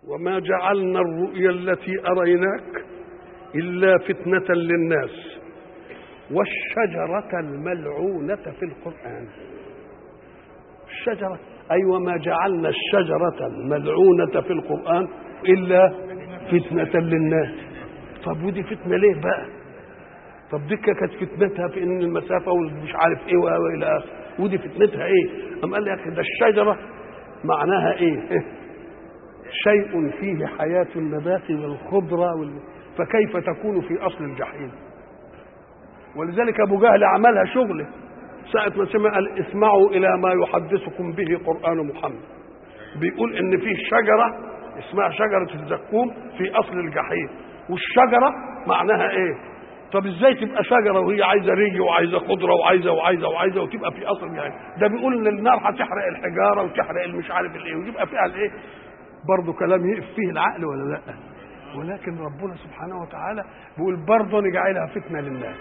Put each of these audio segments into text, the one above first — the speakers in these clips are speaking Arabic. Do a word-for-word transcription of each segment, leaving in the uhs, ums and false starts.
وما جعلنا الرؤيا التي أريناك إلا فتنة للناس والشجرة الملعونة في القرآن. الشجرة أي وما جعلنا الشجرة الملعونة في القرآن إلا فتنة للناس. طب ودي فتنة ليه بقى؟ طب دي كانت فتنتها في إن المسافة ومش عارف إيه وإلى آخره، ودي فتنتها إيه؟ أم قال لك ده الشجرة معناها إيه؟ شيء فيه حياة النبات والخضرة وال... فكيف تكون في أصل الجحيم؟ ولذلك أبو جهل عملها شغله ساعة ما سمع قال اسمعوا إلى ما يحدثكم به قرآن محمد. بيقول إن فيه شجرة اسمها شجرة الزقوم في أصل الجحيم، والشجرة معناها إيه؟ طب إزاي تبقى شجرة وهي عايزة ري وعايزة خضرة وعايزة وعايزة وعايزة وتبقى في أصل الجحيم؟ ده بيقول إن النار هتحرق الحجارة وتحرق المش عارف الإيه ويبقى فيها الإيه؟ برضه كلام يقف فيه العقل ولا لا؟ ولكن ربنا سبحانه وتعالى بيقول برضه نجعلها فتنة للناس.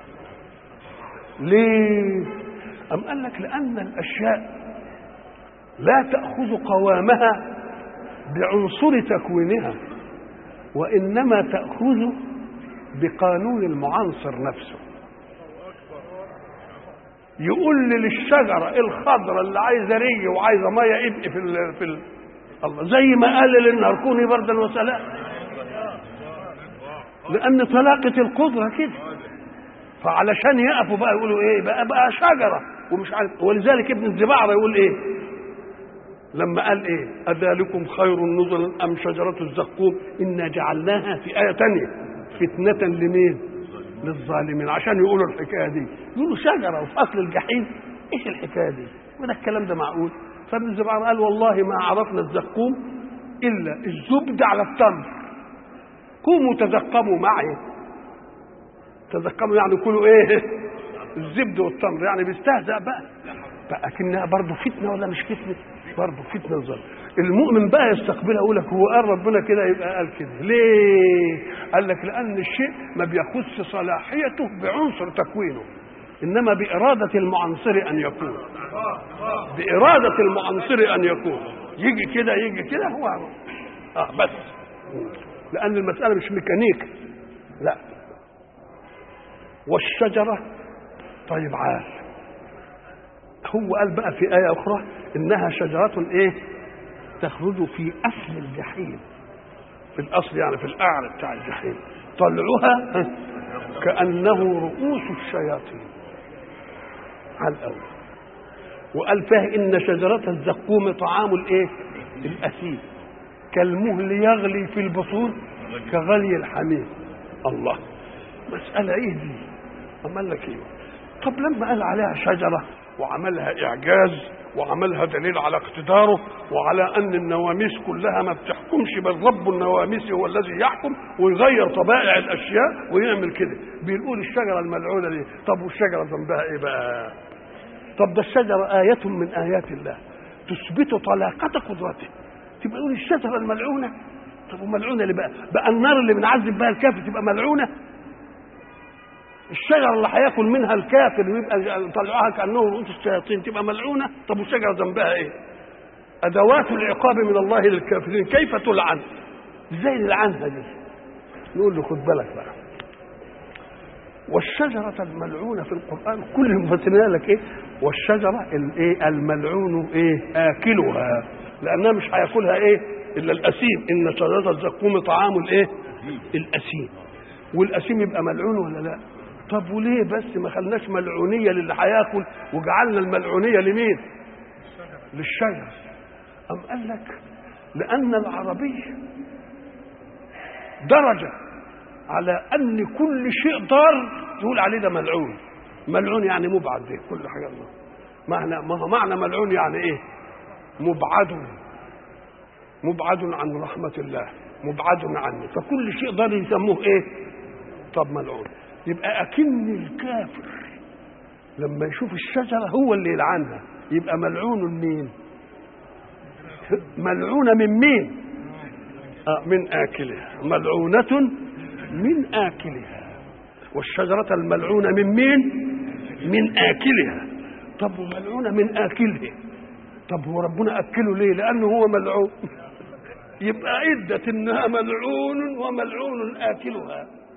ليه؟ أم قال لك لأن الأشياء لا تأخذ قوامها بعنصر تكوينها، وإنما تأخذ بقانون المعنصر نفسه. يقول لي للشجرة الخضرة اللي عايزة ري وعايزة مية يبقى في ال في ال الله، زي ما قال للنار كوني بردا وسلام، لأن طلاقة القدرة كده. فعلشان يقفوا بقى يقولوا ايه بقى بقى شجرة ومش عارف. ولذلك ابن الزبعرة يقول ايه لما قال ايه أذلكم خير نزلا أم شجرة الزقوم إنا جعلناها في آية تانية فتنة لمين؟ للظالمين. عشان يقولوا الحكاية دي يقولوا شجرة وفي أصل الجحيم، ايش الحكاية دي؟ وده الكلام ده معقول؟ فابن الزبعرة قال والله ما عرفنا الزقوم إلا الزبد على التمر، قوموا تزقموا معي. تزقموا يعني كلوا ايه؟ الزبد والتمر، يعني بيستهزأ بقى. فأكنها برضه فتنة ولا مش فتنة؟ برضه فتنة الظلم. المؤمن بقى يستقبلها يقول لك هو قال ربنا كده يبقى قال كده. ليه؟ قال لك لأن الشيء ما بيخص صلاحيته بعنصر تكوينه، إنما بإرادة المعنصر أن يكون. بإرادة المعنصر أن يكون، يجي كده يجي كده هو اه بس. لأن المسألة مش ميكانيك، لا. والشجرة طيب عال، هو قال بقى في آية أخرى إنها شجرة إيه؟ تخرج في أصل الجحيم، في الأصل يعني في الأعلى بتاع الجحيم، طلعها كأنه رؤوس الشياطين على الأول. وقال فيها إن شجرة الزقوم طعام الإيه؟ الأثيم كالمهل يغلي في البطون كغلي الحميم. الله، مسألة إيه دي؟ عمل لك إيه؟ طب لما قال عليها شجرة وعملها إعجاز وعملها دليل على اقتداره وعلى أن النواميس كلها ما بتحكمش بل رب النواميس هو الذي يحكم ويغير طبائع الأشياء ويعمل كده، بيقول الشجرة الملعونة دي. طب والشجرة ذنبها إيه بقى؟ طب ده الشجرة آية من آيات الله تثبت طلاقة قدرته، تبقى يقول الشجرة الملعونة. طب وملعونة اللي بقى بقى النار اللي بنعذب بها الكافر تبقى ملعونة؟ الشجرة اللي هياكل منها الكافر ويبقى طلعوها كأنه رؤوس الشياطين تبقى ملعونة؟ طب والشجرة ذنبها ايه؟ أدوات العقاب من الله للكافرين كيف تلعن؟ ازاي نلعنها دي؟ نقول له خد بالك بقى، والشجرة الملعونة في القرآن كل المفسرين لك ايه؟ والشجرة الايه الملعون ايه؟ آكلها، لأنها مش هياكلها ايه؟ إلا الأسيم. إن شجرة الزقوم طعام الايه؟ الأسيم. والأسيم يبقى ملعون ولا لا؟ طب وليه بس ما خلناش ملعونية للي هياكل وجعلنا الملعونية لمين؟ للشجر. أم قال لك لأن العربي درجة على أن كل شيء ضار تقول عليه ده ملعون. ملعون يعني مبعد، ده كل حاجة الله. معنى ما هو معنى ملعون يعني إيه؟ مبعد، مبعد عن رحمة الله، مبعد عنه، فكل شيء ضار يسموه إيه؟ طب ملعون. يبقى أكن الكافر لما يشوف الشجرة هو اللي يلعنها، يبقى ملعون مين؟ ملعونة من مين؟ آه من آكلها، ملعونة من آكلها. والشجرة الملعونة من مين؟ من آكلها. طب وملعونة من آكلها، طب هو ربنا أكله ليه؟ لأنه هو ملعون. يبقى عدة انها ملعون وملعون اكلها.